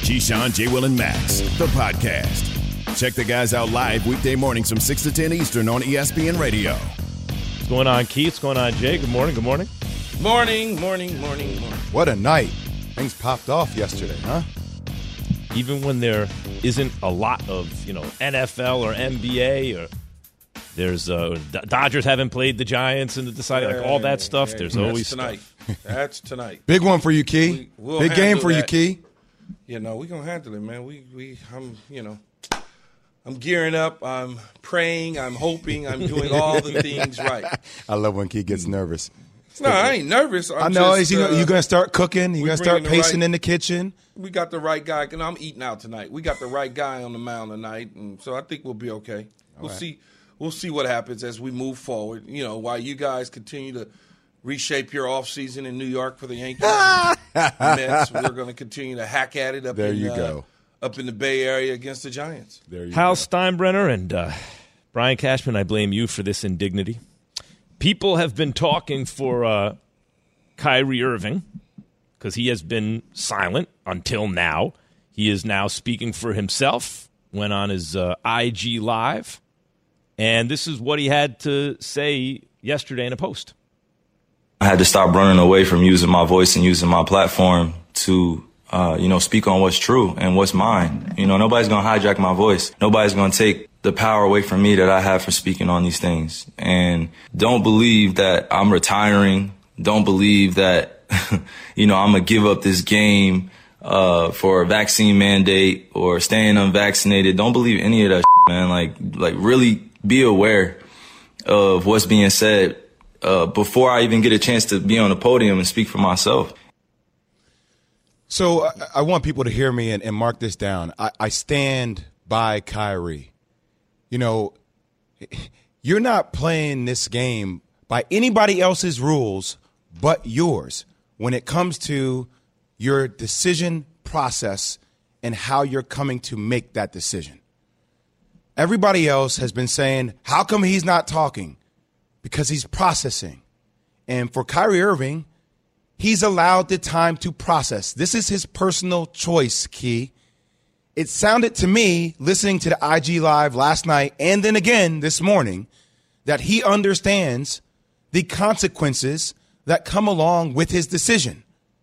Keyshawn, J. Will, and Max, the podcast. Check the guys out live weekday mornings from 6 to 10 Eastern on ESPN Radio. What's going on, Keith? What's going on, Jay? Good morning. Good morning. Morning. What a night. Things popped off yesterday, huh? Even when there isn't a lot of, NFL or NBA or there's Dodgers haven't played the Giants and decided all that stuff. There's always tonight. Stuff. That's tonight. Big one for you, Key. Big game for you, Key. We're gonna handle it, man. I'm gearing up. I'm praying. I'm hoping. I'm doing all the things right. I love when Key gets nervous. No, I ain't nervous. I know. You're gonna start cooking. You're gonna start pacing in the kitchen. We got the right guy. I'm eating out tonight. We got the right guy on the mound tonight, and so I think we'll be okay. We'll see. We'll see what happens as we move forward. While you guys continue to reshape your offseason in New York for the Yankees Mets, we're going to continue to hack at it up in the Bay Area against the Giants. Hal Steinbrenner and Brian Cashman, I blame you for this indignity. People have been talking for Kyrie Irving because he has been silent until now. He is now speaking for himself, went on his IG Live. And this is what he had to say yesterday in a post. I had to stop running away from using my voice and using my platform to, speak on what's true and what's mine. Nobody's going to hijack my voice. Nobody's going to take the power away from me that I have for speaking on these things. And don't believe that I'm retiring. Don't believe that, I'm going to give up this game for a vaccine mandate or staying unvaccinated. Don't believe any of that, man. Like really be aware of what's being said before I even get a chance to be on the podium and speak for myself. So I want people to hear me and mark this down. I stand by Kyrie. You're not playing this game by anybody else's rules but yours when it comes to your decision process and how you're coming to make that decision. Everybody else has been saying, how come he's not talking? Because he's processing. And for Kyrie Irving, he's allowed the time to process. This is his personal choice, Key. It sounded to me, listening to the IG Live last night and then again this morning, that he understands the consequences that come along with his decision.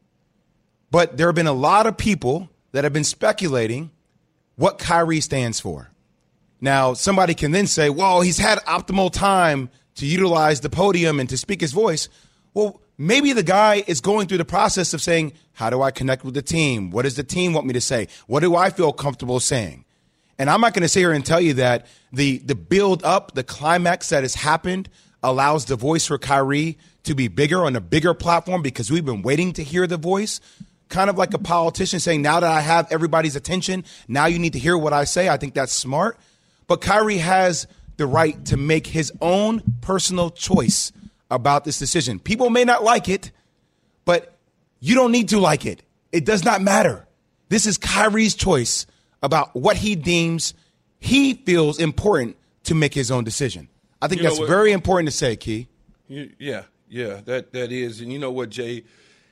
But there have been a lot of people that have been speculating what Kyrie stands for. Now, somebody can then say, well, he's had optimal time to utilize the podium and to speak his voice. Well, maybe the guy is going through the process of saying, how do I connect with the team? What does the team want me to say? What do I feel comfortable saying? And I'm not going to sit here and tell you that the build up, the climax that has happened allows the voice for Kyrie to be bigger on a bigger platform because we've been waiting to hear the voice. Kind of like a politician saying, now that I have everybody's attention, now you need to hear what I say. I think that's smart. But Kyrie has the right to make his own personal choice about this decision. People may not like it, but you don't need to like it. It does not matter. This is Kyrie's choice about what he deems he feels important to make his own decision. I think that's very important to say, Key. Yeah, that is. And you know what, Jay?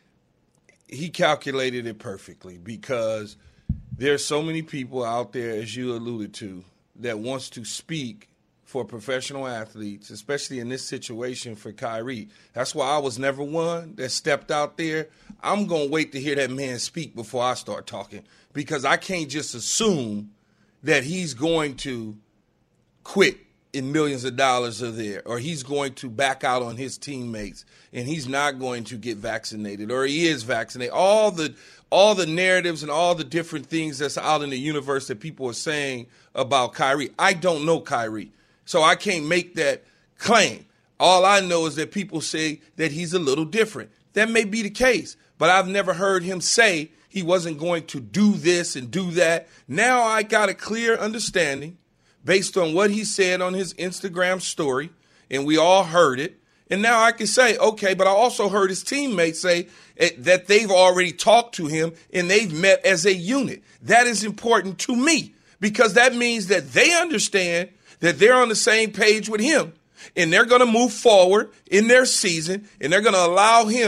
He calculated it perfectly because there's so many people out there, as you alluded to, that wants to speak for professional athletes, especially in this situation for Kyrie. That's why I was never one that stepped out there. I'm going to wait to hear that man speak before I start talking because I can't just assume that he's going to quit and millions of dollars are there, or he's going to back out on his teammates and he's not going to get vaccinated, or he is vaccinated. All the narratives and all the different things that's out in the universe that people are saying about Kyrie. I don't know Kyrie, so I can't make that claim. All I know is that people say that he's a little different. That may be the case, but I've never heard him say he wasn't going to do this and do that. Now I got a clear understanding based on what he said on his Instagram story, and we all heard it. And now I can say, okay, but I also heard his teammates say that they've already talked to him and they've met as a unit. That is important to me because that means that they understand that they're on the same page with him and they're going to move forward in their season and they're going to allow him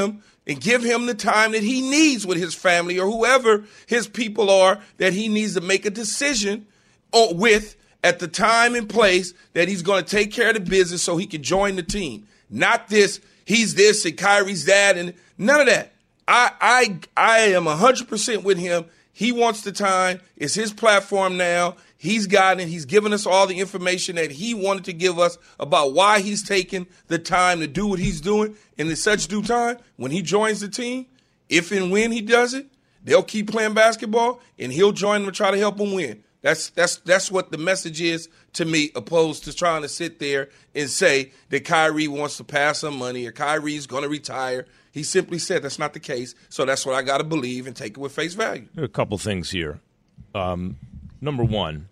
and give him the time that he needs with his family or whoever his people are that he needs to make a decision with at the time and place that he's going to take care of the business so he can join the team. Not this, he's this and Kyrie's that, and none of that. I am 100% with him. He wants the time. It's his platform now. He's gotten it. He's given us all the information that he wanted to give us about why he's taking the time to do what he's doing. And in such due time, when he joins the team, if and when he does it, they'll keep playing basketball, and he'll join them and try to help them win. That's what the message is to me, opposed to trying to sit there and say that Kyrie wants to pass some money or Kyrie's going to retire. He simply said that's not the case, so that's what I got to believe and take it with face value. There are a couple things here. Number one,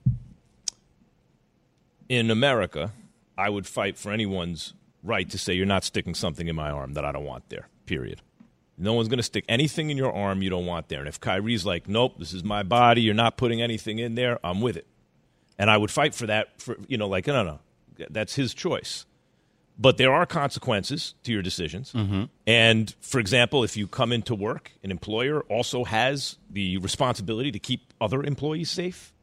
in America, I would fight for anyone's right to say you're not sticking something in my arm that I don't want there, period. No one's going to stick anything in your arm you don't want there. And if Kyrie's like, nope, this is my body, you're not putting anything in there, I'm with it. And I would fight for that, no, that's his choice. But there are consequences to your decisions. Mm-hmm. And, for example, if you come into work, an employer also has the responsibility to keep other employees safe.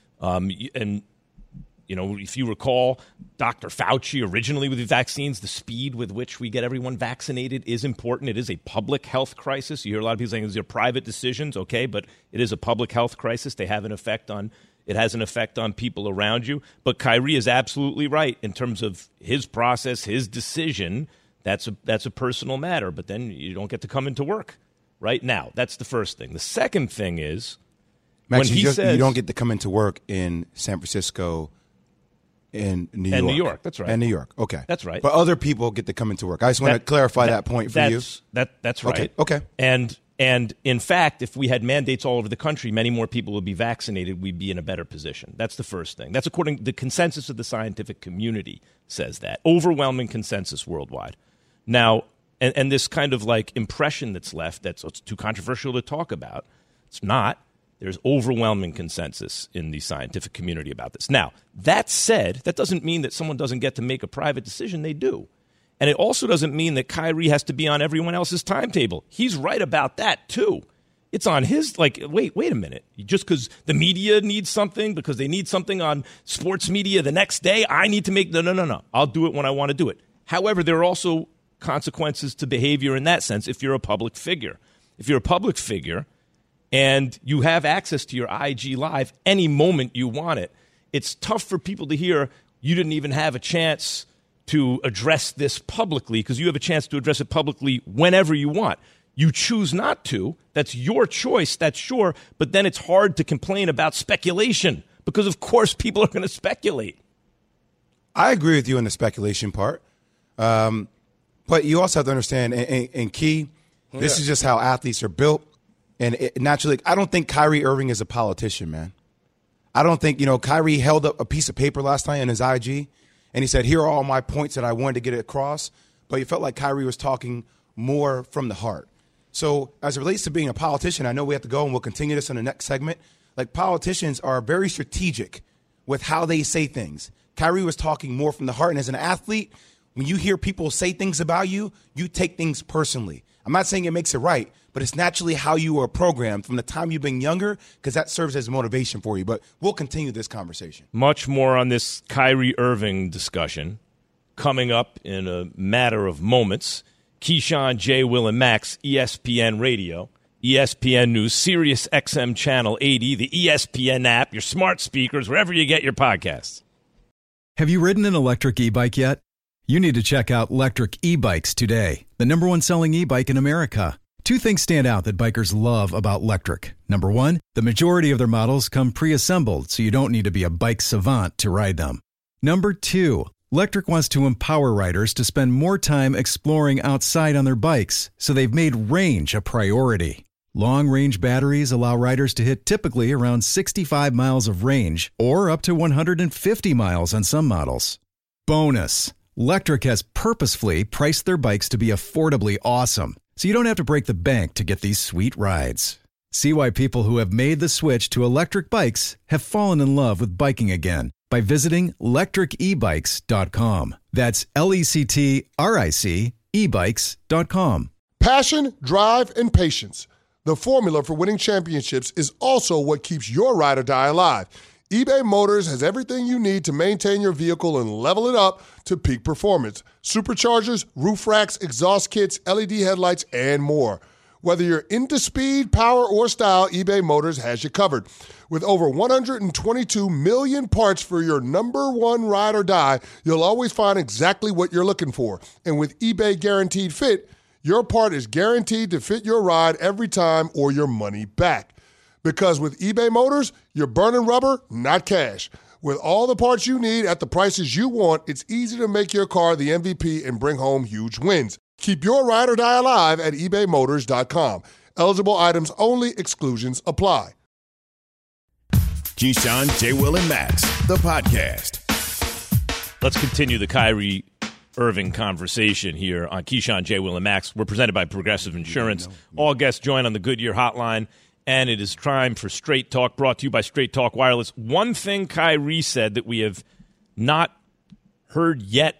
If you recall, Dr. Fauci originally with the vaccines, the speed with which we get everyone vaccinated is important. It is a public health crisis. You hear a lot of people saying these are private decisions, okay, but it is a public health crisis. It has an effect on people around you. But Kyrie is absolutely right in terms of his process, his decision. That's a personal matter. But then you don't get to come into work right now. That's the first thing. The second thing is Max, you don't get to come into work in San Francisco. In New York. And New York, that's right. And New York, okay. That's right. But other people get to come into work. I just want to clarify that point for you. That's right. Okay. And in fact, if we had mandates all over the country, many more people would be vaccinated. We'd be in a better position. That's the first thing. That's according to the consensus of the scientific community says that. Overwhelming consensus worldwide. Now, and this kind of like impression that's left that's too controversial to talk about, it's not. There's overwhelming consensus in the scientific community about this. Now, that said, that doesn't mean that someone doesn't get to make a private decision. They do. And it also doesn't mean that Kyrie has to be on everyone else's timetable. He's right about that, too. It's on his, wait a minute. Just because the media needs something, because they need something on sports media the next day, I need to make, no. I'll do it when I want to do it. However, there are also consequences to behavior in that sense if you're a public figure. If you're a public figure, and you have access to your IG Live any moment you want it, it's tough for people to hear you didn't even have a chance to address this publicly because you have a chance to address it publicly whenever you want. You choose not to. That's your choice, that's sure. But then it's hard to complain about speculation because, of course, people are going to speculate. I agree with you on the speculation part. But you also have to understand, and Key, this is just how athletes are built. And naturally, I don't think Kyrie Irving is a politician, man. I don't think, Kyrie held up a piece of paper last night on his IG, and he said, here are all my points that I wanted to get across. But you felt like Kyrie was talking more from the heart. So as it relates to being a politician, I know we have to go, and we'll continue this in the next segment. Like, politicians are very strategic with how they say things. Kyrie was talking more from the heart, and as an athlete, when you hear people say things about you, you take things personally. I'm not saying it makes it right, but it's naturally how you were programmed from the time you've been younger because that serves as motivation for you. But we'll continue this conversation. Much more on this Kyrie Irving discussion coming up in a matter of moments. Keyshawn, J. Will, and Max, ESPN Radio, ESPN News, Sirius XM Channel 80, the ESPN app, your smart speakers, wherever you get your podcasts. Have you ridden an electric e-bike yet? You need to check out Lectric E-Bikes today, the #1 selling e-bike in America. Two things stand out that bikers love about Lectric. Number one, the majority of their models come pre-assembled, so you don't need to be a bike savant to ride them. Number two, Lectric wants to empower riders to spend more time exploring outside on their bikes, so they've made range a priority. Long-range batteries allow riders to hit typically around 65 miles of range, or up to 150 miles on some models. Bonus, Lectric has purposefully priced their bikes to be affordably awesome, so you don't have to break the bank to get these sweet rides. See why people who have made the switch to electric bikes have fallen in love with biking again by visiting lectricebikes.com. That's LECTRIC ebikes.com. Passion, drive, and patience. The formula for winning championships is also what keeps your ride or die alive. eBay Motors has everything you need to maintain your vehicle and level it up to peak performance. Superchargers, roof racks, exhaust kits, LED headlights, and more. Whether you're into speed, power, or style, eBay Motors has you covered. With over 122 million parts for your number one ride or die, you'll always find exactly what you're looking for. And with eBay Guaranteed Fit, your part is guaranteed to fit your ride every time or your money back. Because with eBay Motors, you're burning rubber, not cash. With all the parts you need at the prices you want, it's easy to make your car the MVP and bring home huge wins. Keep your ride or die alive at ebaymotors.com. Eligible items only. Exclusions apply. Keyshawn, J. Will, and Max, the podcast. Let's continue the Kyrie Irving conversation here on Keyshawn, J. Will, and Max. We're presented by Progressive Insurance. All guests join on the Goodyear hotline, and it is time for Straight Talk, brought to you by Straight Talk Wireless. One thing Kyrie said that we have not heard yet,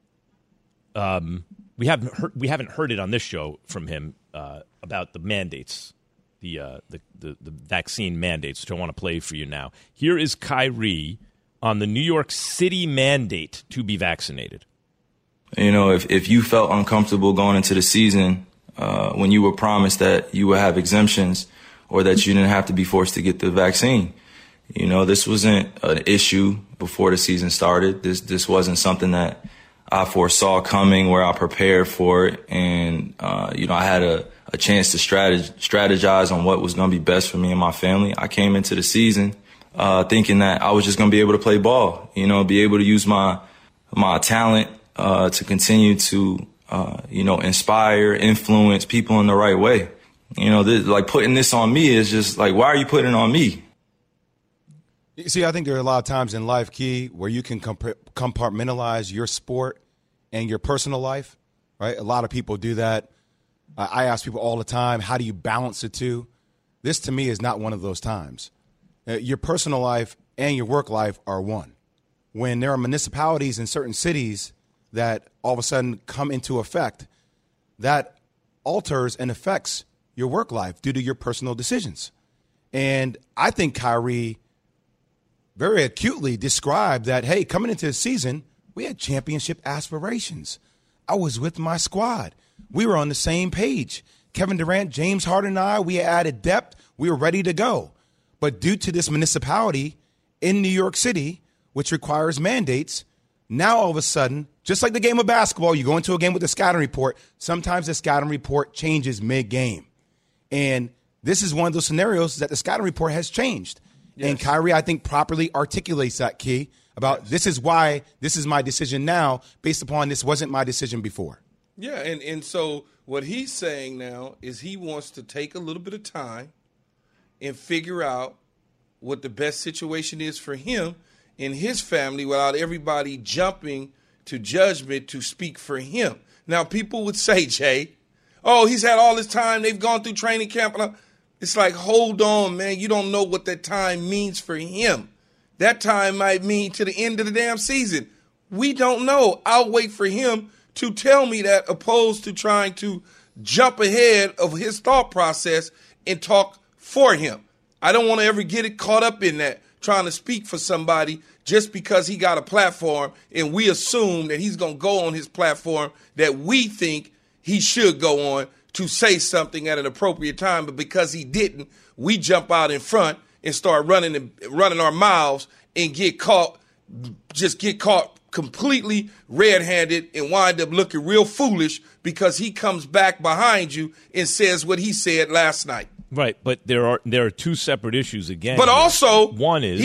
we haven't heard it on this show from him about the mandates, the vaccine mandates, which I want to play for you now. Here is Kyrie on the New York City mandate to be vaccinated. You know, if you felt uncomfortable going into the season when you were promised that you would have exemptions or that you didn't have to be forced to get the vaccine, you know, this wasn't an issue before the season started. This wasn't something that I foresaw coming, where I prepared for it. And, you know, I had a chance to strategize on what was going to be best for me and my family. I came into the season thinking that I was just going to be able to play ball, you know, be able to use my talent to continue to, you know, inspire, influence people in the right way. You know, like putting this on me is just like, why are you putting it on me? You see, I think there are a lot of times in life, Key, where you can compartmentalize your sport and your personal life, right? A lot of people do that. I ask people all the time, how do you balance the two? This, to me, is not one of those times. Your personal life and your work life are one. When there are municipalities in certain cities that all of a sudden come into effect, that alters and affects your work life due to your personal decisions. And I think Kyrie very acutely described that, hey, coming into the season, we had championship aspirations. I was with my squad. We were on the same page. Kevin Durant, James Harden, and I, we added depth. We were ready to go. But due to this municipality in New York City, which requires mandates, now all of a sudden, just like the game of basketball, you go into a game with a scouting report. Sometimes the scouting report changes mid-game. And this is one of those scenarios that the scouting report has changed. Yes. And Kyrie, I think, properly articulates that, Key, about this is why this is my decision now based upon this wasn't my decision before. Yeah, and so what he's saying now is he wants to take a little bit of time and figure out what the best situation is for him and his family without everybody jumping to judgment to speak for him. Now, people would say, Jay, oh, he's had all this time. They've gone through training camp. It's like, hold on, man. You don't know what that time means for him. That time might mean to the end of the damn season. We don't know. I'll wait for him to tell me that, opposed to trying to jump ahead of his thought process and talk for him. I don't want to ever get it caught up in that, trying to speak for somebody just because he got a platform and we assume that he's going to go on his platform that we think he should go on to say something at an appropriate time. But because he didn't, we jump out in front and start running our mouths and get caught completely red-handed and wind up looking real foolish because he comes back behind you and says what he said last night. Right, but there are two separate issues again. But also, one is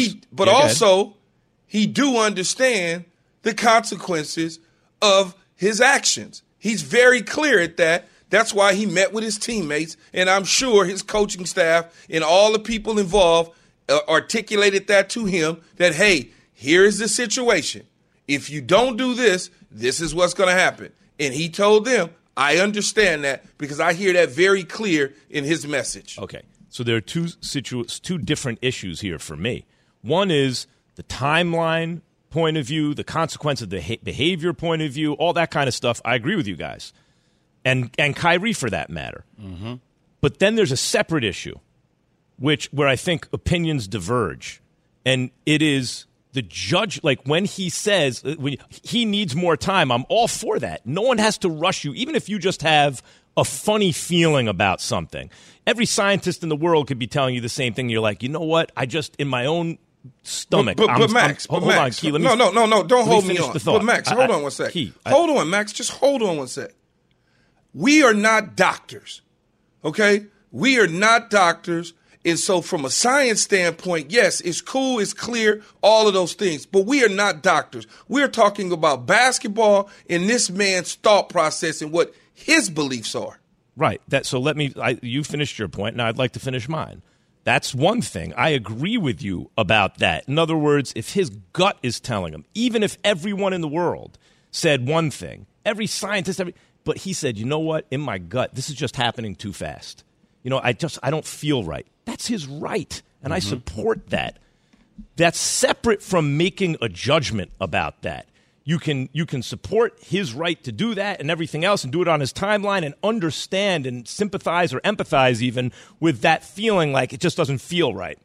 he do understand the consequences of his actions. He's very clear at that. That's why he met with his teammates, and I'm sure his coaching staff and all the people involved articulated that to him, that, hey, here's the situation. If you don't do this, this is what's going to happen. And he told them, I understand that because I hear that very clear in his message. Okay, so there are two different issues here for me. One is the timeline point of view, the consequence of the behavior point of view, all that kind of stuff. I agree with you guys. and Kyrie for that matter. Mm-hmm. But then there's a separate issue, where I think opinions diverge, and it is the judge. Like when he says he needs more time, I'm all for that. No one has to rush you, even if you just have a funny feeling about something. Every scientist in the world could be telling you the same thing. You're like, you know what? I just in my own stomach. But Max, hold on, Key. No, don't hold me on. But Max, hold on one sec. Hold on, Max. Just hold on one sec. We are not doctors, okay? We are not doctors. And so from a science standpoint, yes, it's cool, it's clear, all of those things. But we are not doctors. We're talking about basketball and this man's thought process and what his beliefs are. Right. You finished your point, and I'd like to finish mine. That's one thing. I agree with you about that. In other words, if his gut is telling him, even if everyone in the world said one thing, every scientist, but he said, you know what, in my gut, this is just happening too fast. I don't feel right. That's his right, and I support that. That's separate from making a judgment about that. You can support his right to do that and everything else and do it on his timeline and understand and sympathize or empathize even with that feeling like it just doesn't feel right.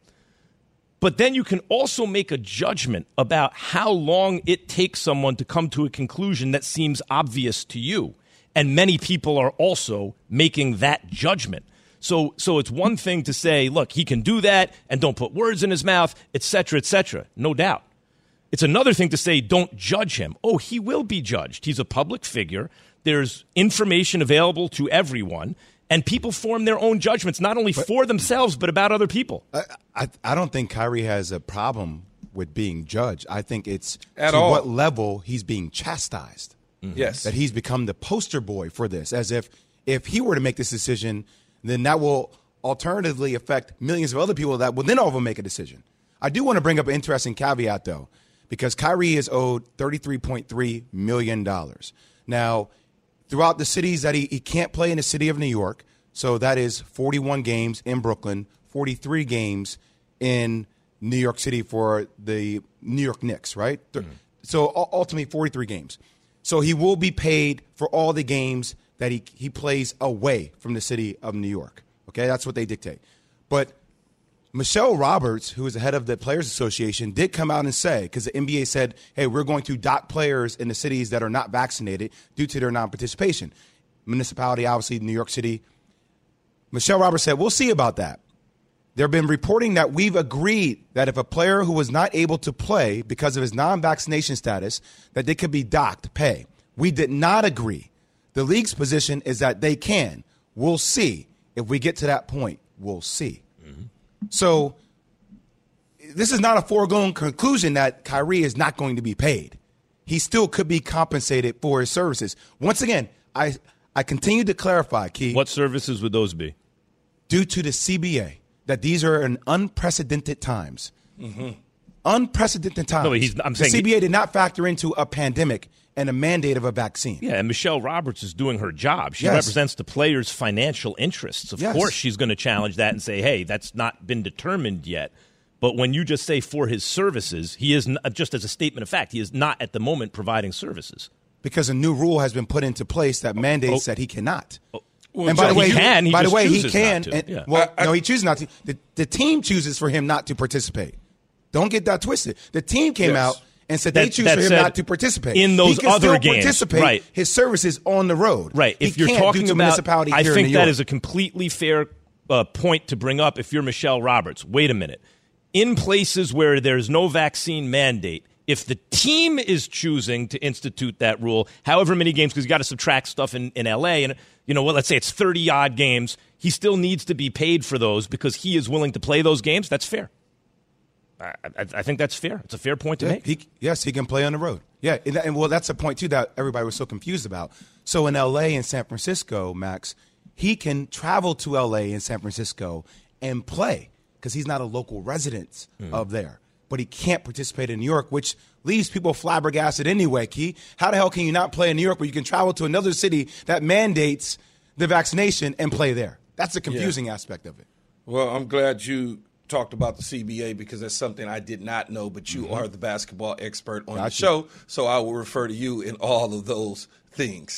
But then you can also make a judgment about how long it takes someone to come to a conclusion that seems obvious to you. And many people are also making that judgment. So it's one thing to say, look, he can do that and don't put words in his mouth, et cetera, no doubt. It's another thing to say, don't judge him. Oh, he will be judged. He's a public figure. There's information available to everyone, and people form their own judgments, not only for themselves, but about other people. I don't think Kyrie has a problem with being judged. I think it's what level he's being chastised. Mm-hmm. Yes. That he's become the poster boy for this, as if he were to make this decision, then that will alternatively affect millions of other people that will then also make a decision. I do want to bring up an interesting caveat, though, because Kyrie is owed $33.3 million. Now, throughout the cities that he can't play in the city of New York, so that is 41 games in Brooklyn, 43 games in New York City for the New York Knicks, right? Mm-hmm. So ultimately 43 games. So he will be paid for all the games that he plays away from the city of New York. Okay, that's what they dictate. But Michelle Roberts, who is the head of the Players Association, did come out and say, because the NBA said, hey, we're going to dock players in the cities that are not vaccinated due to their non-participation. Municipality, obviously, New York City. Michelle Roberts said, we'll see about that. There have been reporting that we've agreed that if a player who was not able to play because of his non-vaccination status, that they could be docked pay. We did not agree. The league's position is that they can. We'll see. If we get to that point, we'll see. Mm-hmm. So this is not a foregone conclusion that Kyrie is not going to be paid. He still could be compensated for his services. Once again, I continue to clarify, Key. What services would those be? Due to the CBA, that these are in unprecedented times. Mm-hmm. Unprecedented times. No, I'm saying the CBA did not factor into a pandemic and a mandate of a vaccine. Yeah, and Michelle Roberts is doing her job. She represents the players' financial interests. Of course she's going to challenge that and say, hey, that's not been determined yet. But when you just say for his services, he is, just as a statement of fact, he is not at the moment providing services. Because a new rule has been put into place that mandates that he cannot. Well, and by the way, he can. He can. No, he chooses not to. The team chooses for him not to participate. Don't get that twisted. The team came out and said they choose for him not to participate. In those he can other still games. Participate right. His services on the road. Right. If you're talking about, I think that is a completely fair point to bring up if you're Michelle Roberts. Wait a minute. In places where there's no vaccine mandate, if the team is choosing to institute that rule, however many games, because you got to subtract stuff in L.A., and let's say it's 30-odd games, he still needs to be paid for those because he is willing to play those games. That's fair. I think that's fair. It's a fair point to make. He can play on the road. Yeah, and that's a point, too, that everybody was so confused about. So in L.A. and San Francisco, Max, he can travel to L.A. and San Francisco and play because he's not a local resident of there. But he can't participate in New York, which leaves people flabbergasted anyway, Key. How the hell can you not play in New York where you can travel to another city that mandates the vaccination and play there? That's the confusing aspect of it. Well, I'm glad you talked about the CBA because that's something I did not know, but you are the basketball expert on the show, so I will refer to you in all of those things.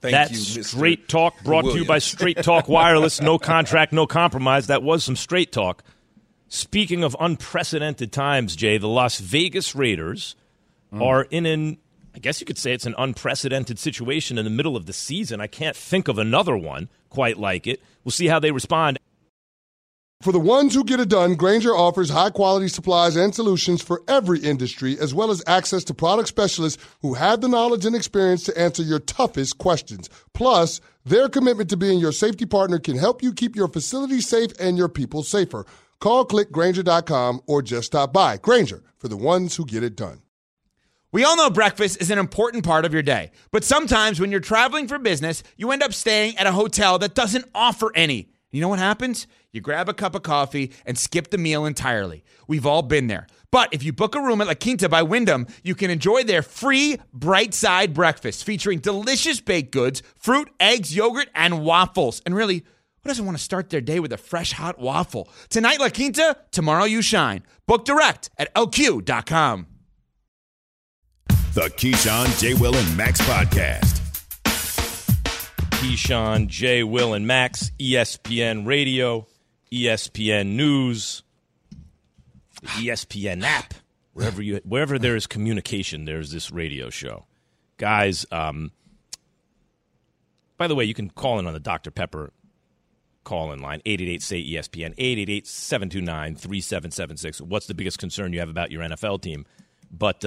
Thank you, Mr. Straight Talk brought to you by Straight Talk Wireless. No contract, no compromise. That was some straight talk. Speaking of unprecedented times, Jay, the Las Vegas Raiders are in I guess you could say it's an unprecedented situation in the middle of the season. I can't think of another one quite like it. We'll see how they respond. For the ones who get it done, Grainger offers high-quality supplies and solutions for every industry, as well as access to product specialists who have the knowledge and experience to answer your toughest questions. Plus, their commitment to being your safety partner can help you keep your facility safe and your people safer. Call, click Grainger.com, or just stop by. Grainger, for the ones who get it done. We all know breakfast is an important part of your day, but sometimes when you're traveling for business, you end up staying at a hotel that doesn't offer any. You know what happens? You grab a cup of coffee and skip the meal entirely. We've all been there. But if you book a room at La Quinta by Wyndham, you can enjoy their free Bright Side breakfast featuring delicious baked goods, fruit, eggs, yogurt, and waffles. And really, who doesn't want to start their day with a fresh hot waffle? Tonight, La Quinta, tomorrow you shine. Book direct at lq.com. The Keyshawn, J. Will, and Max podcast. Keyshawn, J. Will, and Max, ESPN Radio, ESPN News, the ESPN app. Wherever there is communication, there's this radio show. Guys, by the way, you can call in on the Dr. Pepper call-in line, 888-SAY-ESPN, 888-729-3776. What's the biggest concern you have about your NFL team? But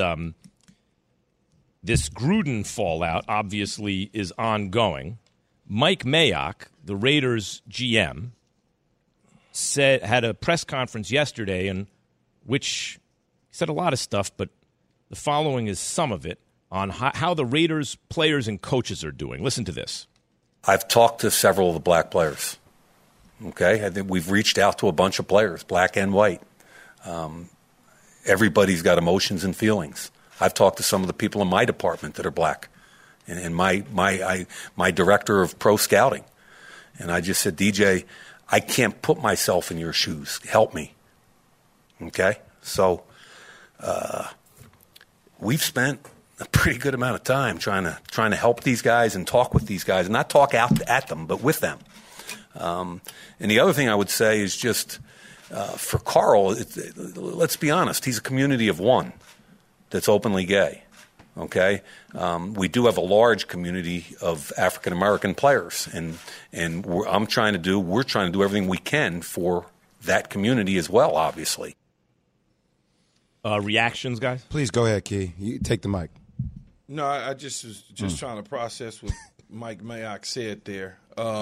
this Gruden fallout obviously is ongoing. Mike Mayock, the Raiders GM, had a press conference yesterday in which he said a lot of stuff, but the following is some of it on how the Raiders players and coaches are doing. Listen to this. I've talked to several of the black players. Okay, I think we've reached out to a bunch of players, black and white. Everybody's got emotions and feelings. I've talked to some of the people in my department that are black, and my director of pro scouting, and I just said, DJ, I can't put myself in your shoes. Help me. Okay, so we've spent a pretty good amount of time trying to help these guys and talk with these guys, and not talk out at them, but with them. And the other thing I would say is just for Carl, let's be honest, he's a community of one that's openly gay, okay? We do have a large community of African-American players, and we're trying to do everything we can for that community as well, obviously. Reactions, guys? Please go ahead, Key. You take the mic. No, I just was trying to process what Mike Mayock said there.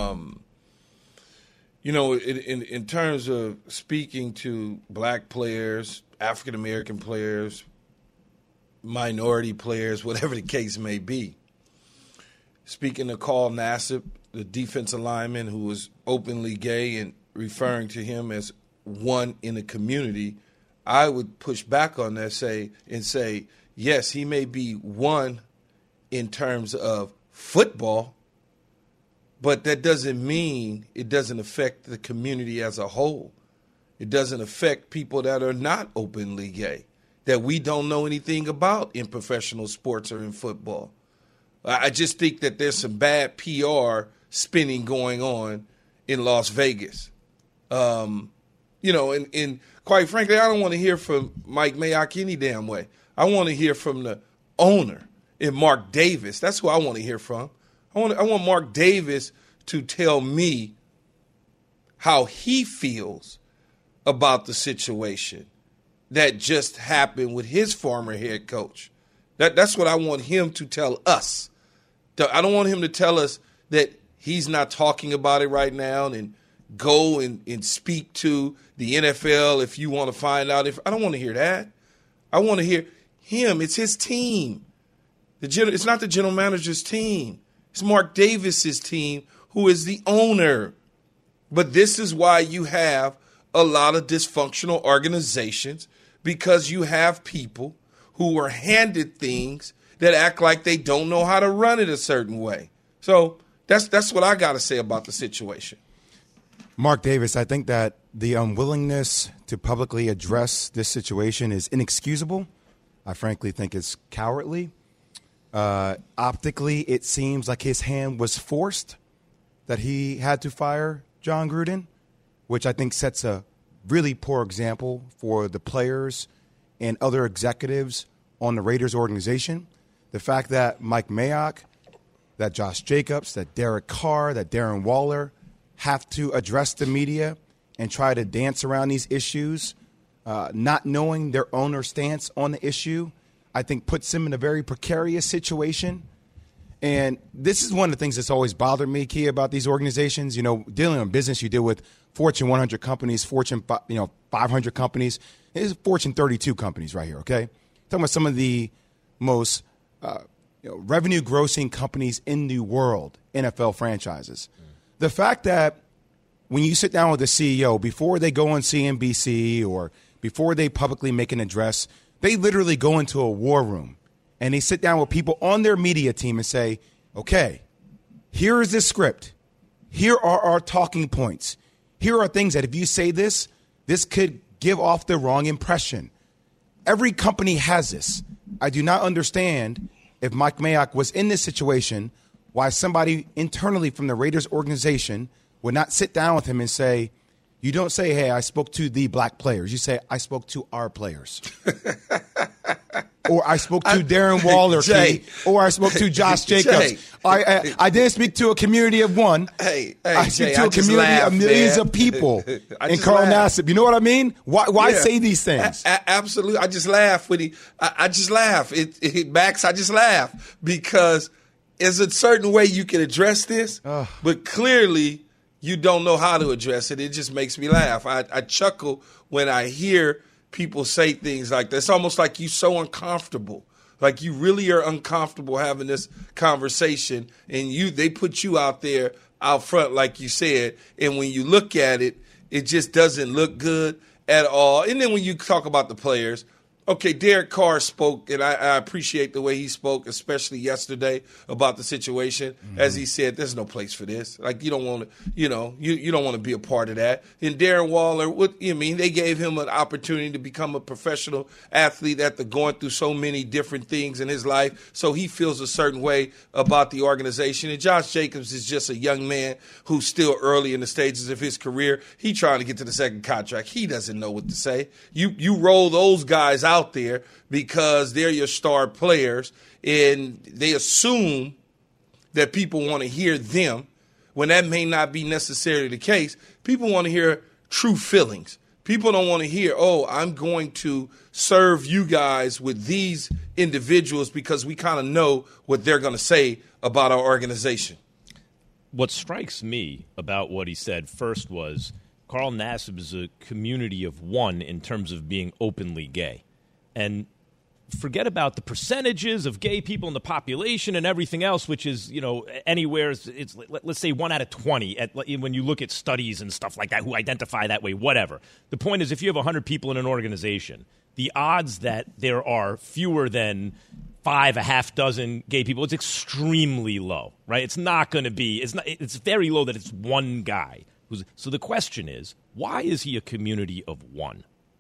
In terms of speaking to black players, African-American players, minority players, whatever the case may be. Speaking to Carl Nassib, the defensive lineman who was openly gay and referring to him as one in the community, I would push back on that and say, yes, he may be one in terms of football, but that doesn't mean it doesn't affect the community as a whole. It doesn't affect people that are not openly gay, that we don't know anything about in professional sports or in football. I just think that there's some bad PR spinning going on in Las Vegas. And quite frankly, I don't want to hear from Mike Mayock any damn way. I want to hear from the owner and Mark Davis. That's who I want to hear from. I want Mark Davis to tell me how he feels about the situation that just happened with his former head coach. That's what I want him to tell us. I don't want him to tell us that he's not talking about it right now and go and speak to the NFL if you want to find out. I don't want to hear that. I want to hear him. It's his team. It's not the general manager's team. It's Mark Davis's team, who is the owner. But this is why you have a lot of dysfunctional organizations, because you have people who are handed things that act like they don't know how to run it a certain way. So that's what I got to say about the situation. Mark Davis, I think that the unwillingness to publicly address this situation is inexcusable. I frankly think it's cowardly. Optically, it seems like his hand was forced that he had to fire John Gruden, which I think sets a really poor example for the players and other executives on the Raiders organization. The fact that Mike Mayock, that Josh Jacobs, that Derek Carr, that Darren Waller have to address the media and try to dance around these issues, not knowing their owner's stance on the issue, I think puts them in a very precarious situation. And this is one of the things that's always bothered me, Key, about these organizations. You know, dealing in business, you deal with Fortune 100 companies, Fortune 500 companies. There's Fortune 32 companies right here, okay? Talking about some of the most revenue-grossing companies in the world, NFL franchises. The fact that when you sit down with the CEO, before they go on CNBC or before they publicly make an address, they literally go into a war room and they sit down with people on their media team and say, okay, here is this script. Here are our talking points. Here are things that if you say this, this could give off the wrong impression. Every company has this. I do not understand if Mike Mayock was in this situation, why somebody internally from the Raiders organization would not sit down with him and say, you don't say, hey, I spoke to the black players. You say, I spoke to our players. Or I spoke to Darren Waller, Jay, or I spoke to Josh Jacobs. Jay, I didn't speak to a community of one. I speak to a community of millions of people. And Carl Nassib, you know what I mean? Why say these things? Absolutely. I just laugh when I just laugh. Max, I just laugh because there's a certain way you can address this, but clearly you don't know how to address it. It just makes me laugh. I chuckle when I hear people say things like this. It's almost like you're so uncomfortable. Like you really are uncomfortable having this conversation, and they put you out there out front, like you said, and when you look at it, it just doesn't look good at all. And then when you talk about the players, okay, Derek Carr spoke, and I appreciate the way he spoke, especially yesterday about the situation. Mm-hmm. As he said, there's no place for this. Like you don't want to, you don't want to be a part of that. And Darren Waller, they gave him an opportunity to become a professional athlete after going through so many different things in his life. So he feels a certain way about the organization. And Josh Jacobs is just a young man who's still early in the stages of his career. He's trying to get to the second contract. He doesn't know what to say. You roll those guys out there because they're your star players and they assume that people want to hear them when that may not be necessarily the case. People want to hear true feelings. People don't want to hear, I'm going to serve you guys with these individuals because we kind of know what they're going to say about our organization. What strikes me about what he said first was Carl Nassib is a community of one in terms of being openly gay. And forget about the percentages of gay people in the population and everything else, which is, anywhere, it's let's say 1 out of 20 when you look at studies and stuff like that who identify that way, whatever. The point is if you have 100 people in an organization, the odds that there are fewer than 5, a half dozen gay people, it's extremely low, right? It's not going to be, it's very low that it's one guy. So the question is, why is he a community of one?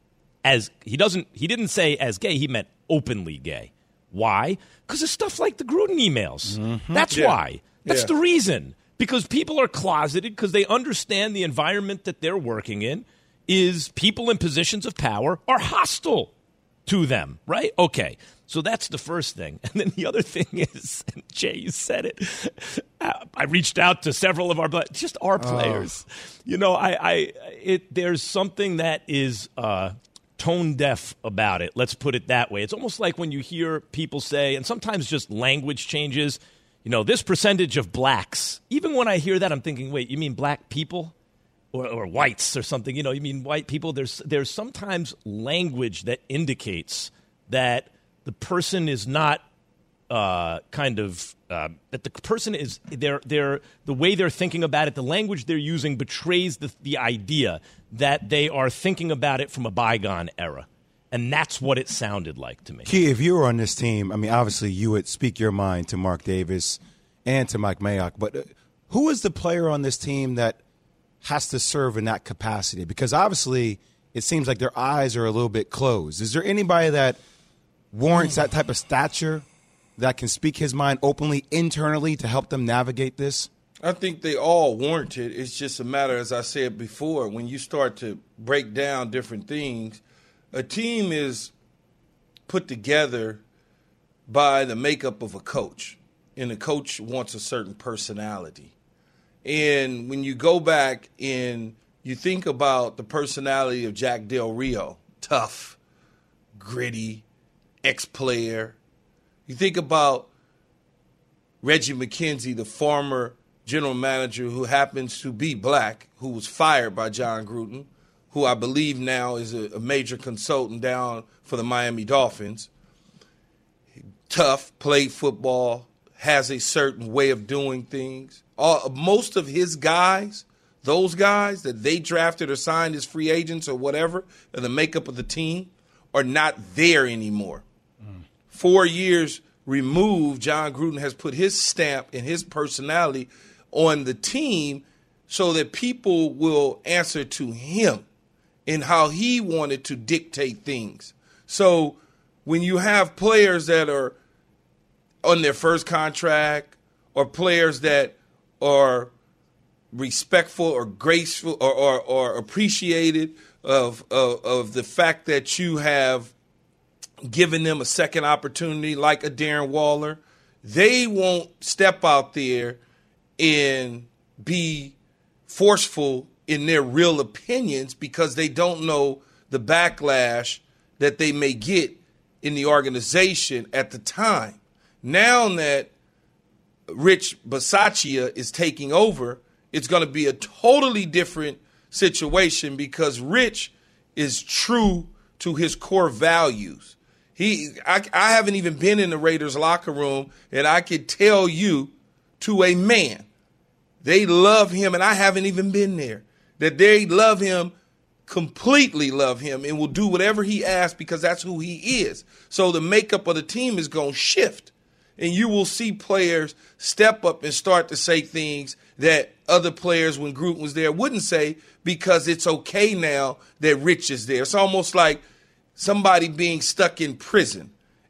As he didn't say as gay, he meant openly gay. Why? Because of stuff like the Gruden emails. Mm-hmm. That's why. That's the reason. Because people are closeted because they understand the environment that they're working in is people in positions of power are hostile to them, right? Okay. So that's the first thing. And then the other thing is, and Jay, you said it, I reached out to several of our players. There's something that is tone deaf about it. Let's put it that way. It's almost like when you hear people say, and sometimes just language changes, this percentage of blacks. Even when I hear that, I'm thinking, wait, you mean black people or whites or something? You mean white people? There's sometimes language that indicates that the person is not that the person is the way they're thinking about it, the language they're using betrays the idea that they are thinking about it from a bygone era. And that's what it sounded like to me. Key, if you were on this team, obviously you would speak your mind to Mark Davis and to Mike Mayock, but who is the player on this team that has to serve in that capacity? Because obviously it seems like their eyes are a little bit closed. Is there anybody that warrants that type of stature that can speak his mind openly internally to help them navigate this? I think they all warrant it. It's just a matter, as I said before, when you start to break down different things, a team is put together by the makeup of a coach, and the coach wants a certain personality. And when you go back and you think about the personality of Jack Del Rio, tough, gritty, ex-player. You think about Reggie McKenzie, the former general manager who happens to be black, who was fired by John Gruden, who I believe now is a major consultant down for the Miami Dolphins. Tough, played football, has a certain way of doing things. Most of his guys, those guys that they drafted or signed as free agents or whatever, and the makeup of the team, are not there anymore. 4 years removed, John Gruden has put his stamp and his personality on the team so that people will answer to him and how he wanted to dictate things. So when you have players that are on their first contract or players that are respectful or graceful or appreciated of the fact that you have given them a second opportunity like a Darren Waller, they won't step out there and be forceful in their real opinions because they don't know the backlash that they may get in the organization at the time. Now that Rich Bisaccia is taking over, it's going to be a totally different situation because Rich is true to his core values. I haven't even been in the Raiders locker room, and I could tell you to a man, they love him, and I haven't even been there, that they love him, completely love him, and will do whatever he asks because that's who he is. So the makeup of the team is going to shift. And you will see players step up and start to say things that other players, when Gruden was there, wouldn't say because it's okay now that Rich is there. It's almost like somebody being stuck in prison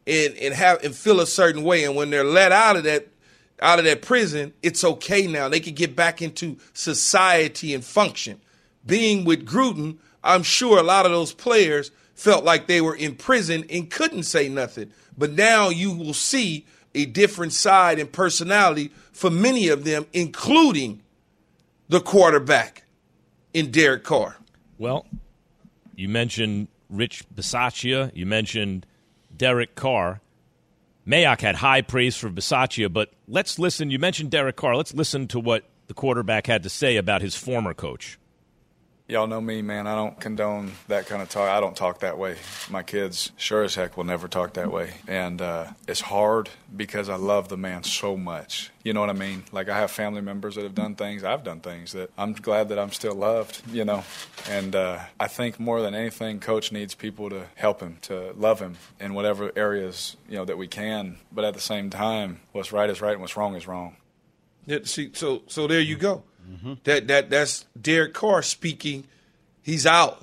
and feel a certain way. And when they're let out of that prison, it's okay now. They can get back into society and function. Being with Gruden, I'm sure a lot of those players felt like they were in prison and couldn't say nothing. But now you will see a different side and personality for many of them, including the quarterback in Derek Carr. Well, you mentioned Rich Bisaccia. You mentioned Derek Carr. Mayock had high praise for Bisaccia, but let's listen. You mentioned Derek Carr. Let's listen to what the quarterback had to say about his former coach. Y'all know me, man. I don't condone that kind of talk. I don't talk that way. My kids sure as heck will never talk that way. And it's hard because I love the man so much. You know what I mean? Like, I have family members that have done things. I've done things that I'm glad that I'm still loved, you know. And I think more than anything, Coach needs people to help him, to love him in whatever areas, you know, that we can. But at the same time, what's right is right and what's wrong is wrong. Yeah, see, so there you go. Mm-hmm. That's Derek Carr speaking. He's out.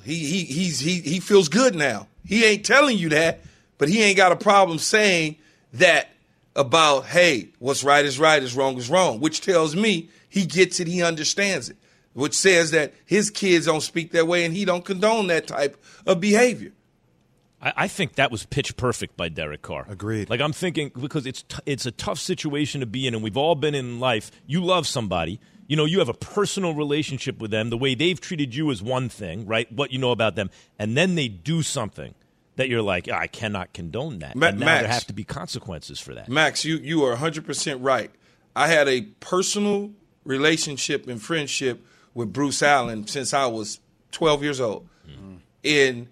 He feels good now. He ain't telling you that, but he ain't got a problem saying that about, hey, what's right is wrong is wrong, which tells me he gets it, he understands it, which says that his kids don't speak that way and he don't condone that type of behavior. I think that was pitch perfect by Derek Carr. Agreed. Like, I'm thinking, because it's a tough situation to be in, and we've all been in life. You love somebody. You know, you have a personal relationship with them. The way they've treated you is one thing, right? What you know about them. And then they do something that you're like, I cannot condone that. And now there have to be consequences for that. Max, you are 100% right. I had a personal relationship and friendship with Bruce Allen since I was 12 years old. Mm-hmm. In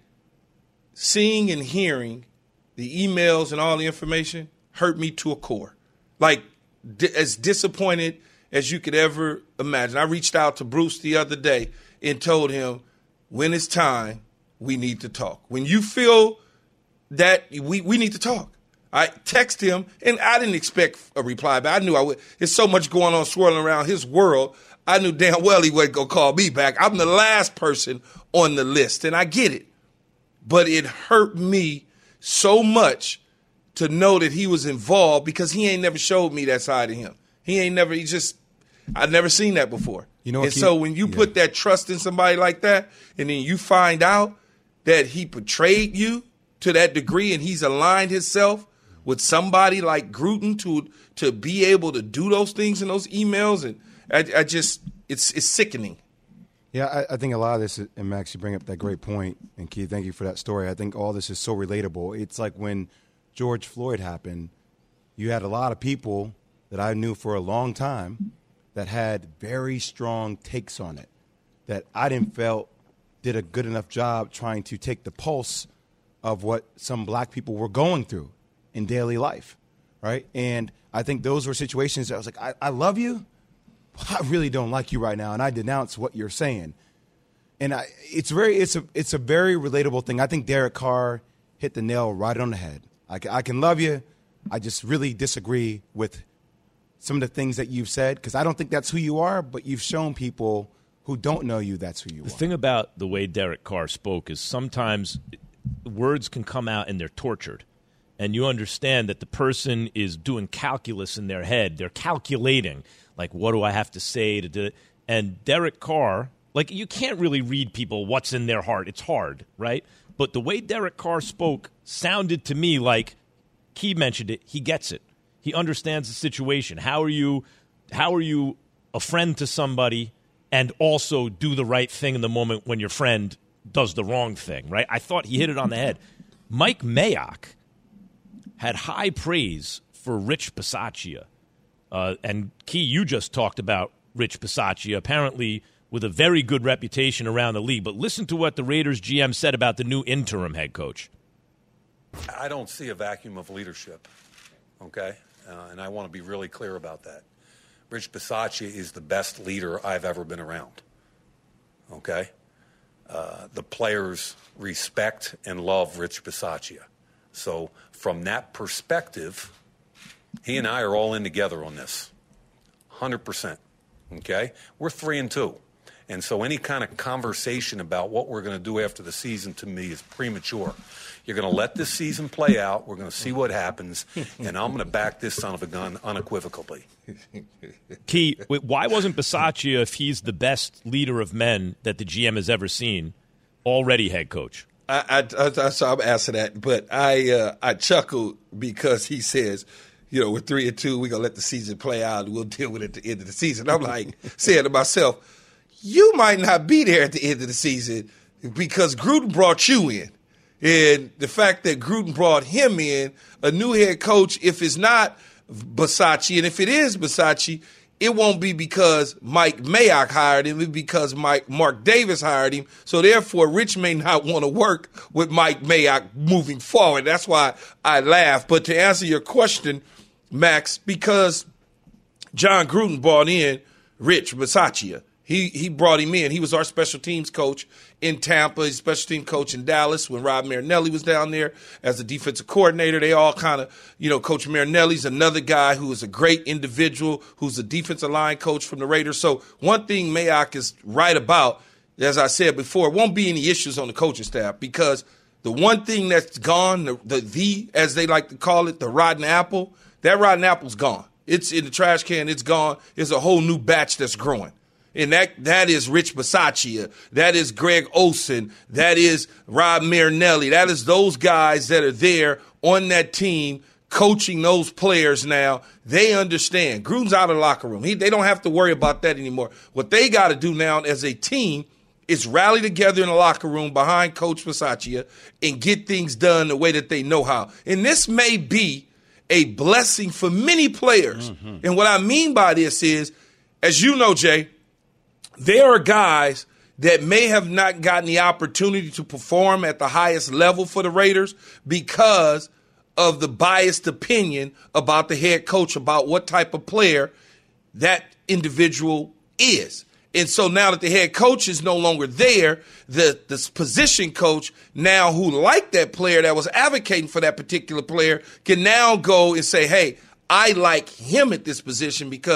seeing and hearing the emails and all the information hurt me to a core. Like, as disappointed as you could ever imagine. I reached out to Bruce the other day and told him, when it's time, we need to talk. When you feel that we need to talk. I text him, and I didn't expect a reply, but I knew I would. There's so much going on swirling around his world. I knew damn well he wasn't going to call me back. I'm the last person on the list, and I get it. But it hurt me so much to know that he was involved because he ain't never showed me that side of him. I've never seen that before. So when you put that trust in somebody like that, and then you find out that he betrayed you to that degree, and he's aligned himself with somebody like Gruden to be able to do those things in those emails, and it's sickening. Yeah, I think a lot of this, and Max, you bring up that great point, and Keith, thank you for that story. I think all this is so relatable. It's like when George Floyd happened, you had a lot of people that I knew for a long time that had very strong takes on it, that I didn't felt did a good enough job trying to take the pulse of what some black people were going through in daily life, right? And I think those were situations that I was like, I love you, but I really don't like you right now, and I denounce what you're saying. And it's a very relatable thing. I think Derek Carr hit the nail right on the head. I can love you. I just really disagree with some of the things that you've said, because I don't think that's who you are, but you've shown people who don't know you that's who you are. The thing about the way Derek Carr spoke is sometimes words can come out and they're tortured. And you understand that the person is doing calculus in their head. They're calculating, like, what do I have to say to do it? And Derek Carr, like, you can't really read people what's in their heart. It's hard, right? But the way Derek Carr spoke sounded to me like, Key mentioned it, he gets it. He understands the situation. How are you a friend to somebody and also do the right thing in the moment when your friend does the wrong thing, right? I thought he hit it on the head. Mike Mayock had high praise for Rich Bisaccia. And Key, you just talked about Rich Bisaccia, apparently with a very good reputation around the league. But listen to what the Raiders GM said about the new interim head coach. I don't see a vacuum of leadership, okay? And I want to be really clear about that. Rich Bisaccia is the best leader I've ever been around, okay? The players respect and love Rich Bisaccia. So from that perspective, he and I are all in together on this, 100%, okay? We're 3-2. And so any kind of conversation about what we're going to do after the season, to me, is premature. You're going to let this season play out. We're going to see what happens. And I'm going to back this son of a gun unequivocally. Key, why wasn't Bisaccia, if he's the best leader of men that the GM has ever seen, already head coach? So I'm asking that, but I chuckled because he says, we're 3-2. We're going to let the season play out, and we'll deal with it at the end of the season. I'm like, saying to myself, you might not be there at the end of the season because Gruden brought you in. And the fact that Gruden brought him in, a new head coach, if it's not Bisaccia, and if it is Bisaccia, it won't be because Mike Mayock hired him. It'll be because Mark Davis hired him. So, therefore, Rich may not want to work with Mike Mayock moving forward. That's why I laugh. But to answer your question, Max, because John Gruden brought in Rich Bisaccia. He brought him in. He was our special teams coach in Tampa. He's special team coach in Dallas when Rob Marinelli was down there as the defensive coordinator. They all kind of, Coach Marinelli's another guy who is a great individual, who's a defensive line coach from the Raiders. So one thing Mayock is right about, as I said before, won't be any issues on the coaching staff because the one thing that's gone, the as they like to call it, the rotten apple, that rotten apple's gone. It's in the trash can. It's gone. It's a whole new batch that's growing. And that is Rich Bisaccia. That is Greg Olsen. That is Rob Marinelli. That is those guys that are there on that team coaching those players now. They understand. Gruden's out of the locker room. They don't have to worry about that anymore. What they got to do now as a team is rally together in the locker room behind Coach Bisaccia and get things done the way that they know how. And this may be a blessing for many players. Mm-hmm. And what I mean by this is, as you know, Jay, there are guys that may have not gotten the opportunity to perform at the highest level for the Raiders because of the biased opinion about the head coach, about what type of player that individual is. And so now that the head coach is no longer there, the position coach now who liked that player, that was advocating for that particular player, can now go and say, hey, I like him at this position because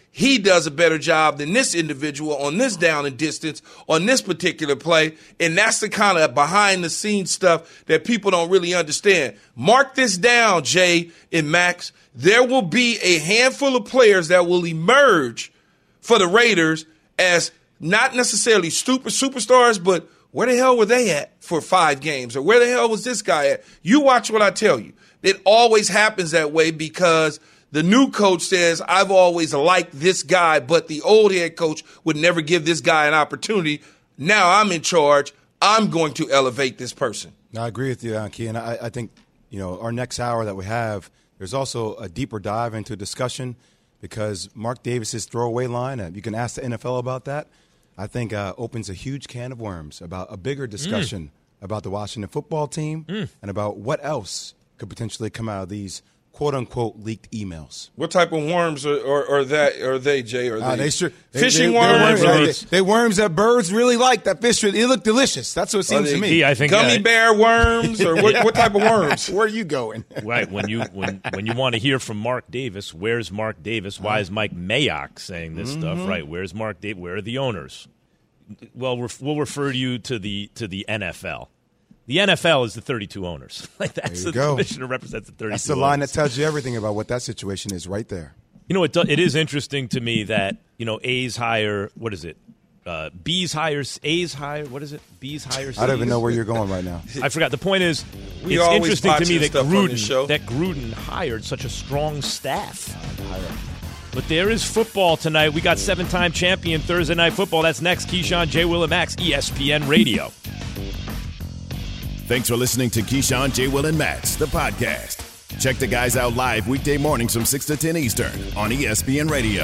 he does a better job than this individual on this down and distance on this particular play. And that's the kind of behind the scenes stuff that people don't really understand. Mark this down, Jay and Max. There will be a handful of players that will emerge for the Raiders as not necessarily superstars, but where the hell were they at for 5 games? Or where the hell was this guy at? You watch what I tell you. It always happens that way because the new coach says, I've always liked this guy, but the old head coach would never give this guy an opportunity. Now I'm in charge. I'm going to elevate this person. I agree with you, Key, and I think, our next hour that we have, there's also a deeper dive into discussion because Mark Davis's throwaway line, you can ask the NFL about that, I think opens a huge can of worms about a bigger discussion about the Washington football team and about what else could potentially come out of these quote-unquote leaked emails. What type of worms are they, Jay? Are they fishing worms? They're worms that birds really like. That fish, they look delicious. That's what it seems to me. I think gummy bear worms or what type of worms? Where are you going? Right, when you want to hear from Mark Davis, where's Mark Davis? Why is Mike Mayock saying this stuff? Right, where's Mark Davis? Where are the owners? Well, we'll refer you to the NFL. The NFL is the 32 owners. Like that's the commissioner represents the 32. That's the line that tells you everything about what that situation is, right there. It is interesting to me that A's hire. What is it? B's hires A's hire. What is it? B's hires. I don't even know where you're going right now. I forgot. The point is, it's interesting to me that Gruden hired such a strong staff. But there is football tonight. We got 7-time champion Thursday Night Football. That's next. Keyshawn, J. Will, and Max, ESPN Radio. Thanks for listening to Keyshawn, J. Will, and Max, the podcast. Check the guys out live weekday mornings from 6 to 10 Eastern on ESPN Radio.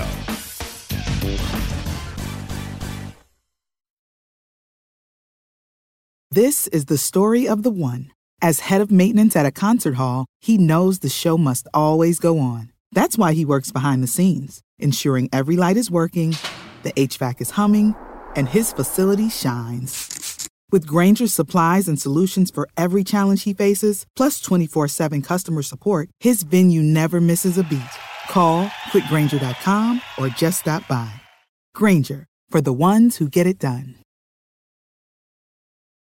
This is the story of the one. As head of maintenance at a concert hall, he knows the show must always go on. That's why he works behind the scenes, ensuring every light is working, the HVAC is humming, and his facility shines. With Grainger's supplies and solutions for every challenge he faces, plus 24/7 customer support, his venue never misses a beat. Call quickgrainger.com or just stop by. Grainger, for the ones who get it done.